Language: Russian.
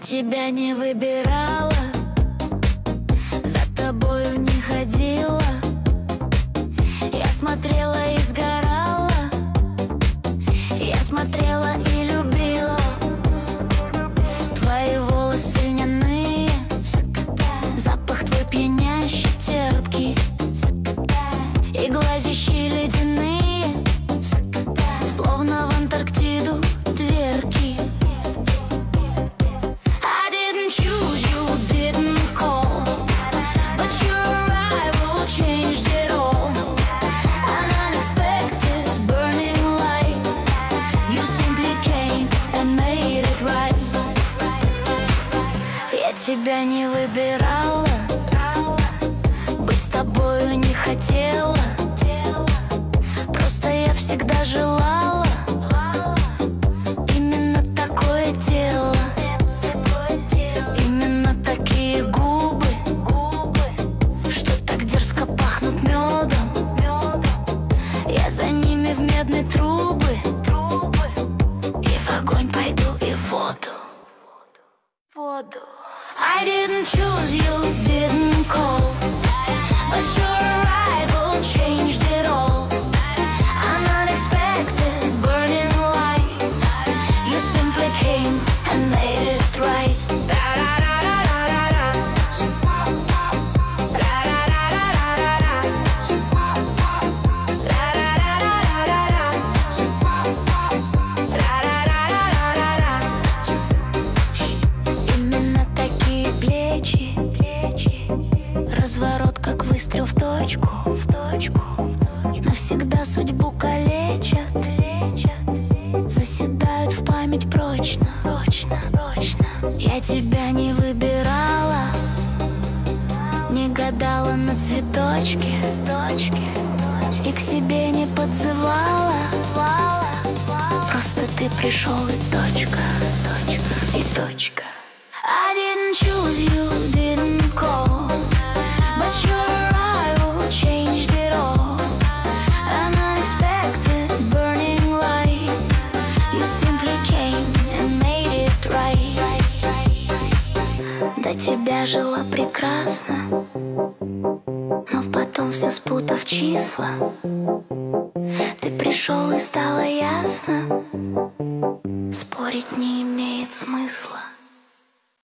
тебя не выбирала, за тобою не ходила. Я смотрела и сгорала, я смотрела и любила. Твои волосы льняные, запах твой пьянящий, терпкий, и глазищи ледяные, словно в Антарктиду дверки. I didn't choose you, didn't call, but your arrival changed it all. An unexpected burning light, you simply came and made it right. Я тебя не выбирала, быть с тобою не хотела, просто я всегда желала именно такое тело, именно такие губы, что так дерзко пахнут медом. Я за ними в медные трубы, и в огонь пойду, и в воду. I didn't choose you, didn't call, but your arrival changed it all. An unexpected burning light, you simply came and made it right. Именно такие плечи, разворот как выстрел в точку, навсегда судьбу калечат, заседают в память прочно. Я тебя не выбирала, не гадала на цветочке, и к себе не подзывала. Просто ты пришел, и точка. I didn't choose you, didn't call, but your arrival changed it all. An unexpected burning light, you simply came and made it right. До тебя жила прекрасно, но потом все спутав числа. Ты пришел и стало ясно, спорить не имеет смысла.